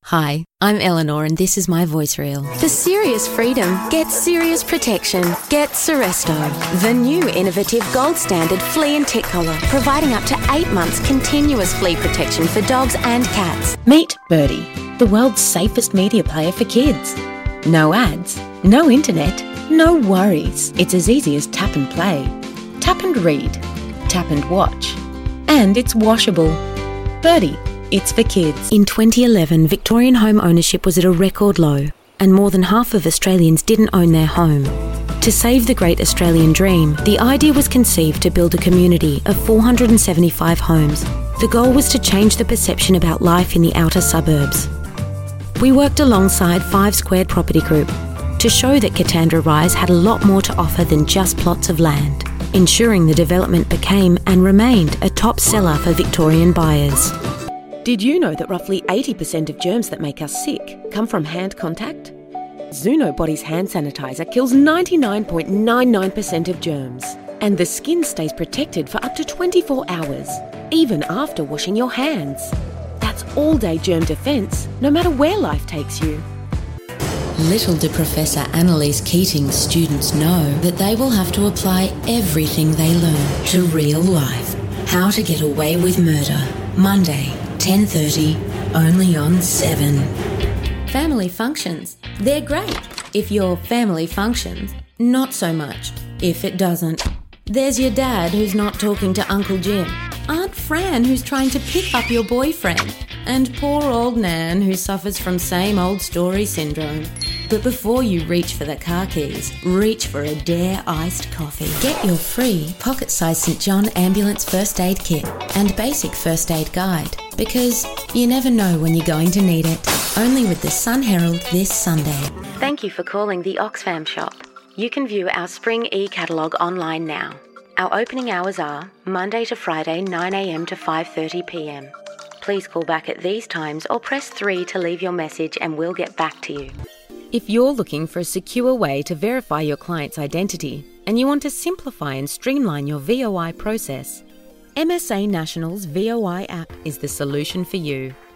Hi, I'm Eleanor and this is my voice reel. For serious freedom, get serious protection. Get Seresto, the new innovative gold standard flea and tick collar, providing up to 8 months continuous flea protection for dogs and cats. Meet Birdie, the world's safest media player for kids. No ads, no internet, no worries. It's as easy as tap and play, tap and read, tap and watch. And it's washable. Birdie, it's for kids. In 2011, Victorian home ownership was at a record low, and more than half of Australians didn't own their home. To save the great Australian dream, the idea was conceived to build a community of 475 homes. The goal was to change the perception about life in the outer suburbs. We worked alongside 5 Squared Property Group to show that Katandra Rise had a lot more to offer than just plots of land, ensuring the development became and remained a top seller for Victorian buyers. Did you know that roughly 80% of germs that make us sick come from hand contact? Zuno Body's hand sanitizer kills 99.99% of germs. And the skin stays protected for up to 24 hours, even after washing your hands. That's all-day germ defence, no matter where life takes you. Little did Professor Annalise Keating's students know that they will have to apply everything they learn to real life. How to Get Away with Murder. Monday, 10:30, only on 7. Family functions. They're great if your family functions. Not so much if it doesn't. There's your dad who's not talking to Uncle Jim. Aunt Fran who's trying to pick up your boyfriend. And poor old Nan who suffers from same old story syndrome. But before you reach for the car keys, reach for a Dare iced coffee. Get your free pocket-sized St John Ambulance First Aid Kit and basic first aid guide, because you never know when you're going to need it. Only with the Sun Herald this Sunday. Thank you for calling the Oxfam shop. You can view our spring e-catalogue online now. Our opening hours are Monday to Friday 9am to 5:30pm. Please call back at these times or press 3 to leave your message and we'll get back to you. If you're looking for a secure way to verify your client's identity and you want to simplify and streamline your VOI process, MSA National's VOI app is the solution for you.